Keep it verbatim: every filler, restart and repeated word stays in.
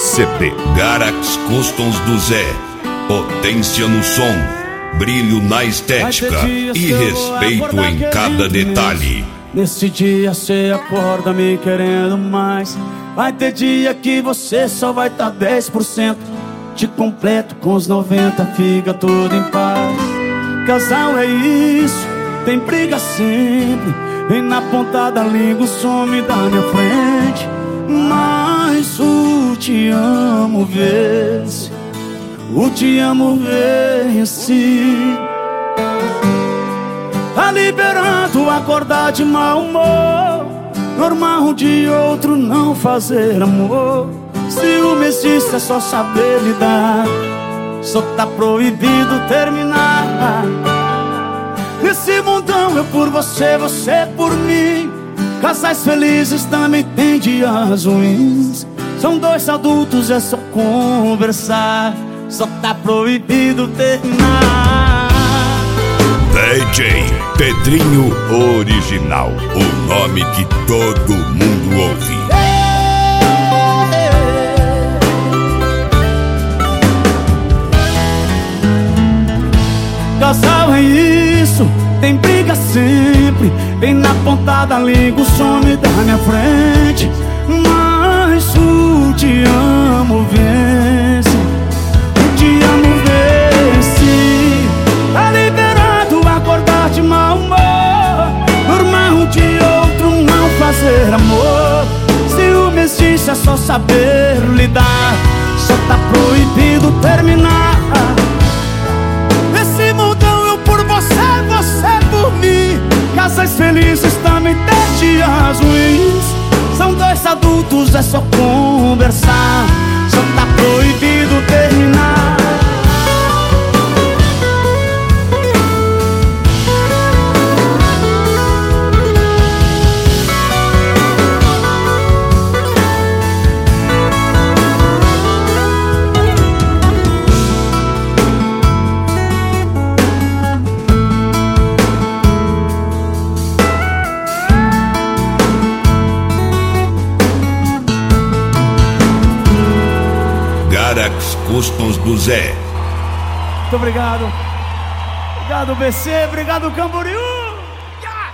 C D. Garax Customs do Zé. Potência no som, brilho na estética e respeito em cada detalhe. Nesse dia cê acorda me querendo mais. Vai ter dia que você só vai tá dez por cento. Te completo com os noventa, fica tudo em paz. Casal é isso, tem briga sempre. Vem na ponta da língua, some da minha frente. Mas o te amo vence, o te amo vence. Tá liberando acordar de mau humor, normal de outro não fazer amor. Ciúme existe, é só saber lidar, só tá proibido terminar. Nesse mundão eu por você, você por mim. Casais felizes também tem dias ruins. São dois adultos, é só conversar, só tá proibido terminar. D J Pedrinho Original, o nome que todo mundo ouve. Casal é isso, tem briga sempre. Vem na ponta da língua, some da minha frente. Mas o te amo vence, o te amo vence. Tá liberado acordar de mau humor, normal de outro não fazer amor. Ciúme existe, é só saber lidar, só tá proibido terminar. Nesse mundão eu por você, você por mim. Casais felizes também tem dias ruins. São dois adultos, é só conversar, só tá proibido terminar. Garax Customs do Zé. Muito obrigado. Obrigado, B C. Obrigado, Camboriú.